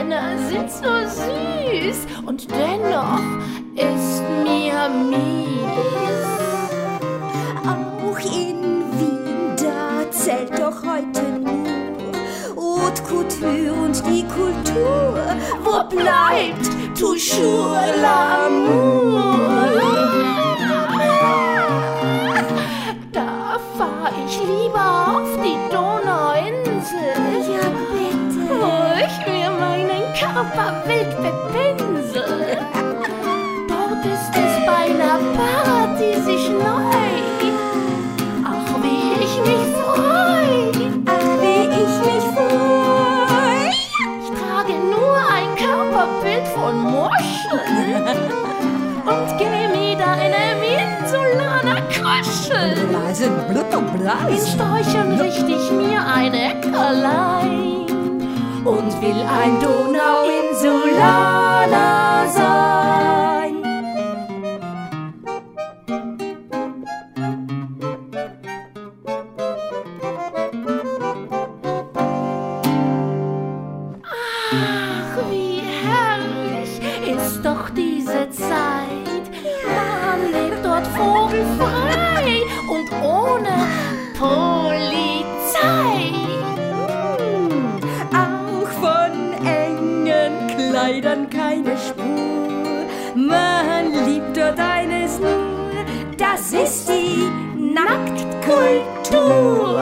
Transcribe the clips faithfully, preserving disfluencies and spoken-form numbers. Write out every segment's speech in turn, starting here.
Männer sind so süß und dennoch ist mir mies. Auch in Wien, da zählt doch heute nur Haute Couture und die Kultur. Wo bleibt toujours l'amour? Da fahr ich lieber auf die Donauinsel, Ja, bitte. wo ich mir meinen Körper wild bepinsel. Dort ist es beinahe paradiesisch neu. Ach, wie ich mich freu. Ach, wie ich mich freu. Ich trage nur ein Körperbild von Muscheln und geh mit einem Insulaner kuscheln. Blasen, blubber, In blasen. Sträuchern richt ich mir ein Äckerlein und will ein Donauinsulaner sein. Ach, wie herrlich ist doch diese Zeit. Man lebt dort vogelfrei und ohne Polizei. Hm, auch von engen Kleidern keine Spur. Man liebt dort eines nur, das ist die Nacktkultur.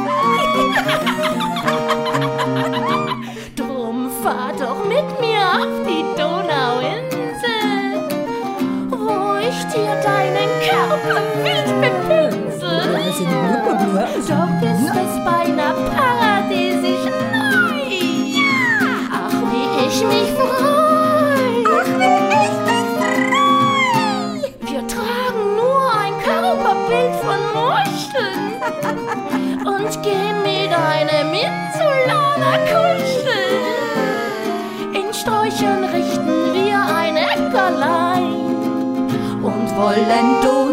Drum fahr doch mit mir auf die Donauinsel, wo ich dir deinen Körper wild bepinsel. Blasen, blubber, blasen. Dort ist es beinahe paradiesisch neu. Ach, wie ich mich freu. Ach, wie ich mich freu. Wir tragen nur ein Körperbild von Muscheln und gehen mit einem Insulaner kuscheln. In Sträuchern richten wir ein Äckerlein und wollen durch